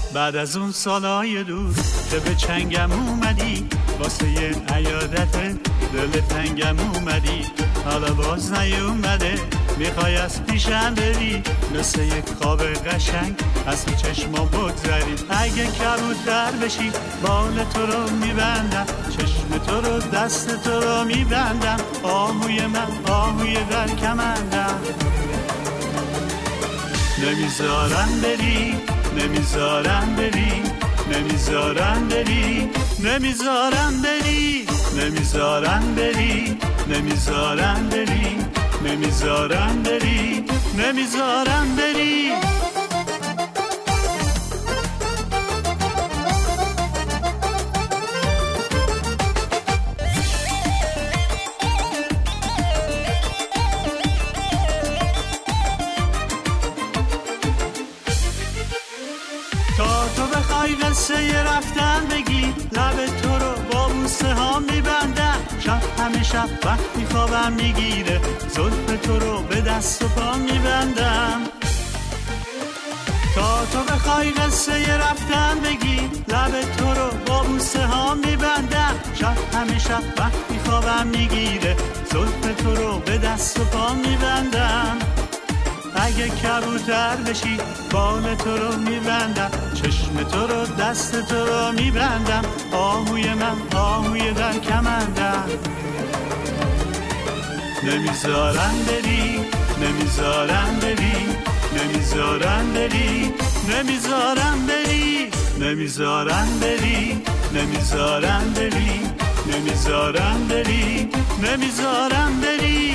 بعد از اون سالای دور که به چنگم اومدی، واسه یه عیادت دل تنگم اومدی، حالا باز نیومده میخوای از پیشم بری، مثل یک خواب قشنگ از تو چشما بگذری. اگه کبوتر بشی بال تو رو میبندم، چشم تو رو دست تو رو میبندم، آهوی من آهوی در کمندم. نمیذارم بری، نمیذارم بری، نمیذارم بری، نمیذارم بری، نمیذارم بری، نمیذارم بری، نمیذارم بری، نمیذارم بری. تا تو بخوای قصه رفتن بگی، لب تو رو با بوسه ها میبندم، شب همه شب وقتی خوابم میگیره، زلف تو رو به دست و پا میبندم. تا تو بخوای قصه رفتن بگی، لب تو رو با بوسه ها میبندم، شب همه شب وقتی خوابم میگیره، زلف تو رو به دست و پا میبندم. اگه کبوتر بشی بال تو رو میبندم، چشم تو رو دست تو رو میبندم، آهوی من آهوی در کمندم. نمیذارم بری، نمیذارم بری، نمیذارم بری، نمیذارم بری، نمیذارم بری، نمیذارم بری، نمیذارم بری، نمیذارم بری.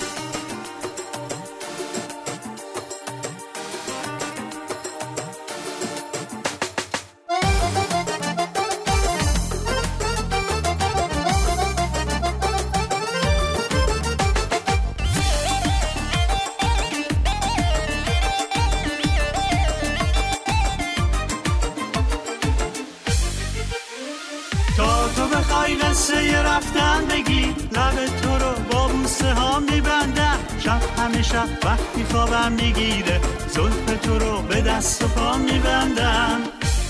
تا تو بخوای قصه رفتن بگی، لب تو رو با بوسه ها میبندم، شب همه شب وقتی خوابم میگیره، زلف تو رو به دست و پا میبندم.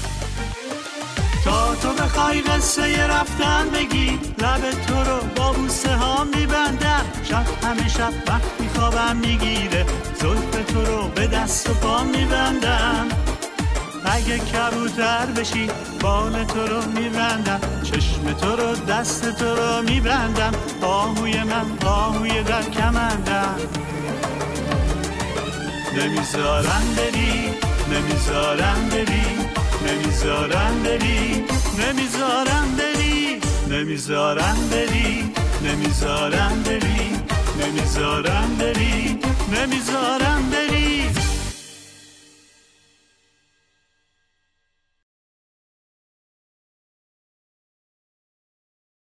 تا تو بخوای قصه رفتن بگی، لب تو رو با بوسه ها میبندم، شب همه شب وقتی خوابم میگیره، زلف تو رو به دست و پا میبندم. اگه کبوتر بشی بال تو رو میبندم، چشم تو رو دست تو رو میبندم، آهوی من آهوی در کمندم. نمیذارم بری، نمیذارم بری، نمیذارم بری، نمیذارم بری، نمیذارم بری، نمیذارم بری، نمیذارم بری، نمیذارم بری.